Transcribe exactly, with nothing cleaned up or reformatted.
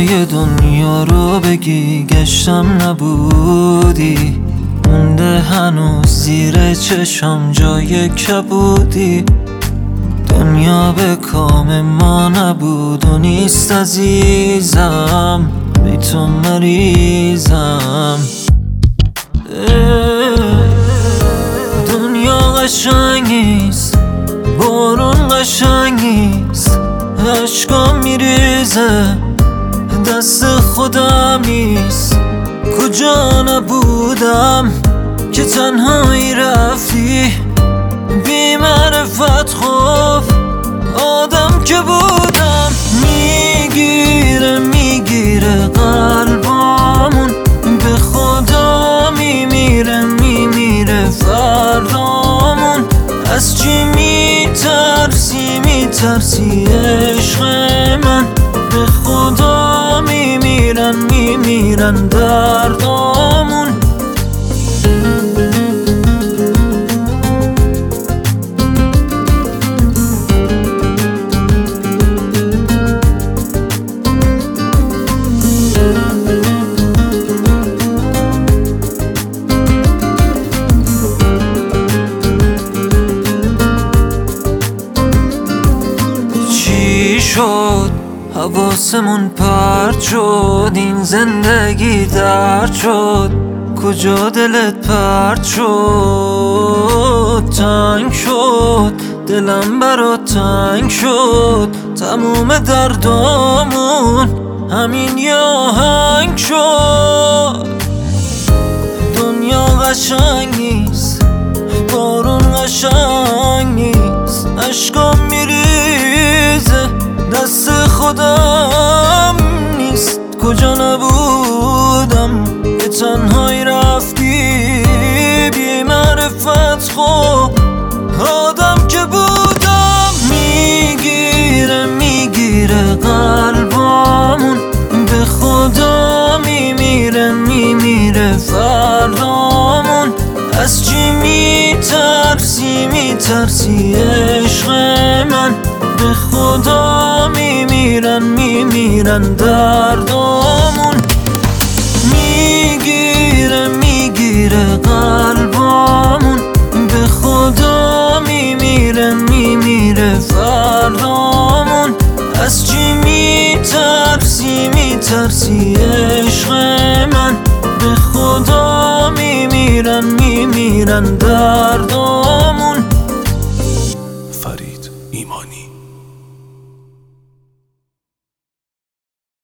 جای دنیا رو بگی گشتم نبودی، مونده هنوز زیر چشم جای کبودی. دنیا به کام ما نبود و نیست عزیزم، بی تو مریضم. دنیا قشنگ نیست، بارون قشنگ نیست، عشقام میریزه دست خودم نیست. کجا نبودم که تنهایی رفتی، بی معرفت خوف آدم که بودم. میگیره میگیره قلبامون، به خدا میمیره میمیره فردامون. از چی میترسی میترسی عشق من، به خدا میمیرن میمیرن دردامون. شد حواسمون پرت شد، این زندگی درد شد. کجا دلت پرت شد؟ تنگ شد دلم برات تنگ شد، تموم دردامون همین یه آهنگ شد. دنیا قشنگ نیست، بارون قشنگ نیست، عشقام میریزه دست خودم نیست. کجا نبودم که تنهایی رفتی، بی معرفت خوب آدم که بودم. میگیره میگیره قلبامون، به خدا میمیره میمیره فردامون. از چی میترسی میترسی عشق من، به خدا میمیرن میمیرن دردامون. میگیره میگیره قلبامون، به خدا میمیره میمیره فردامون. از چی میترسی میترسی عشق من، به خدا میمیرن میمیرن دردامون. فرید ایمانی.